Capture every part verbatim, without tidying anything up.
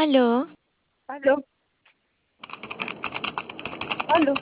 Aló. Aló, aló,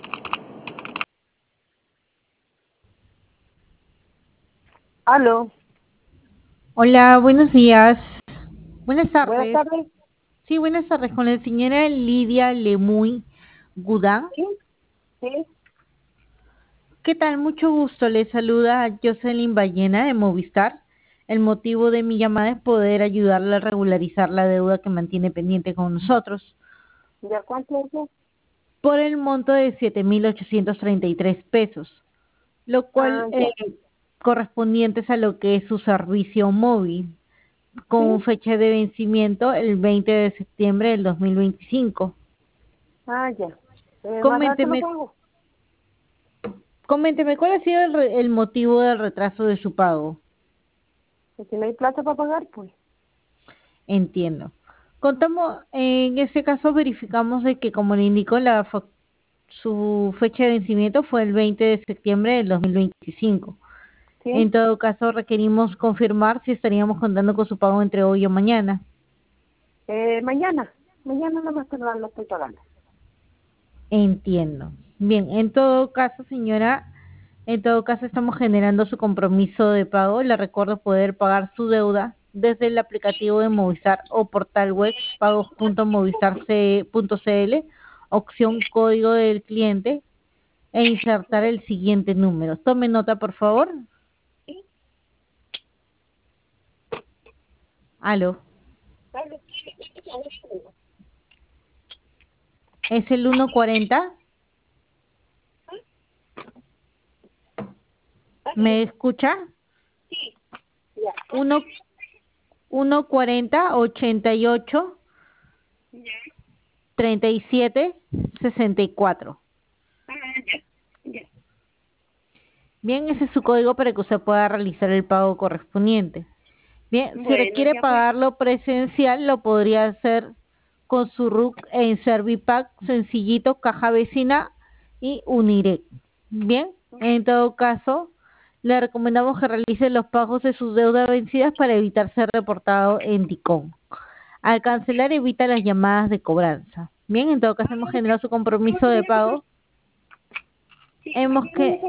aló. Hola, buenos días. Buenas Buenas tardes. tardes. Sí, buenas tardes. Con la señora Lidia Lemuy Gudán. Sí, sí, ¿Qué tal? Mucho gusto. Le saluda a Jocelyn Ballena de Movistar. El motivo de mi llamada es poder ayudarle a regularizar la deuda que mantiene pendiente con nosotros ¿ya cuánto es eso? por el monto de siete mil ochocientos treinta y tres pesos, lo cual Ah, eh, ya. correspondientes a lo que es su servicio móvil, con Sí, fecha de vencimiento el veinte de septiembre del dos mil veinticinco. ah, ya. Eh, más rato lo Coménteme, pago. coménteme, ¿cuál ha sido el, re- el motivo del retraso de su pago? Y si no hay plata para pagar, pues. Entiendo. Contamos, en este caso verificamos de que, como le indicó, la fa- su fecha de vencimiento fue el veinte de septiembre del dos mil veinticinco. Sí, En todo caso, requerimos confirmar si estaríamos contando con su pago entre hoy o mañana. eh, mañana. Mañana nada más lo lo estoy pagando. Entiendo. Bien, en todo caso, señora, en todo caso estamos generando su compromiso de pago. Le recuerdo poder pagar su deuda desde el aplicativo de Movistar o portal web pagos punto movistar punto c l, opción código del cliente e insertar el siguiente número. Tome nota, por favor. Aló. Es el uno cuarenta. ¿Me escucha? Ya, Uno uno cuarenta ochenta y ocho treinta y siete sesenta y cuatro. Bien, ese es su código para que usted pueda realizar el pago correspondiente. Bien, si bueno, requiere ya pues. pagarlo presencial, lo podría hacer con su R U C en Servipack, Sencillito, Caja Vecina y Unirec. Bien, en todo caso, le recomendamos que realice los pagos de sus deudas vencidas para evitar ser reportado en TICOM. Al cancelar, evita las llamadas de cobranza. Bien, en todo caso, hemos generado su compromiso de pago. Hemos que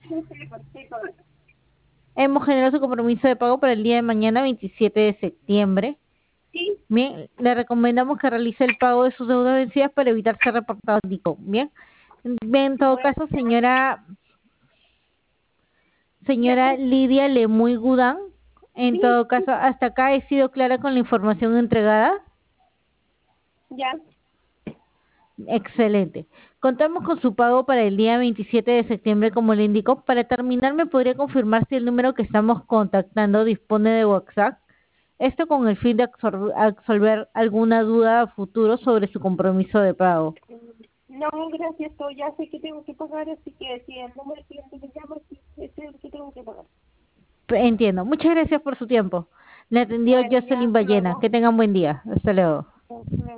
Hemos generado su compromiso de pago para el día de mañana, veintisiete de septiembre. Bien, le recomendamos que realice el pago de sus deudas vencidas para evitar ser reportado al DICOM. Bien, bien, en todo caso, señora, señora Lidia Lemuy Gudán, en todo caso, hasta acá he sido clara con la información entregada. Ya. Excelente. Contamos con su pago para el día veintisiete de septiembre, como le indicó. Para terminar, ¿me podría confirmar si el número que estamos contactando dispone de WhatsApp? Esto con el fin de absor- absolver alguna duda a futuro sobre su compromiso de pago. No, gracias, todo. Ya sé que tengo que pagar, así que si el número de cliente me llama, sí, ese es el que tengo que pagar. P- Entiendo. Muchas gracias por su tiempo. Le atendió Bueno, ya, Jocelyn hasta Ballena. luego. Que tengan buen día. Hasta luego. Hasta luego.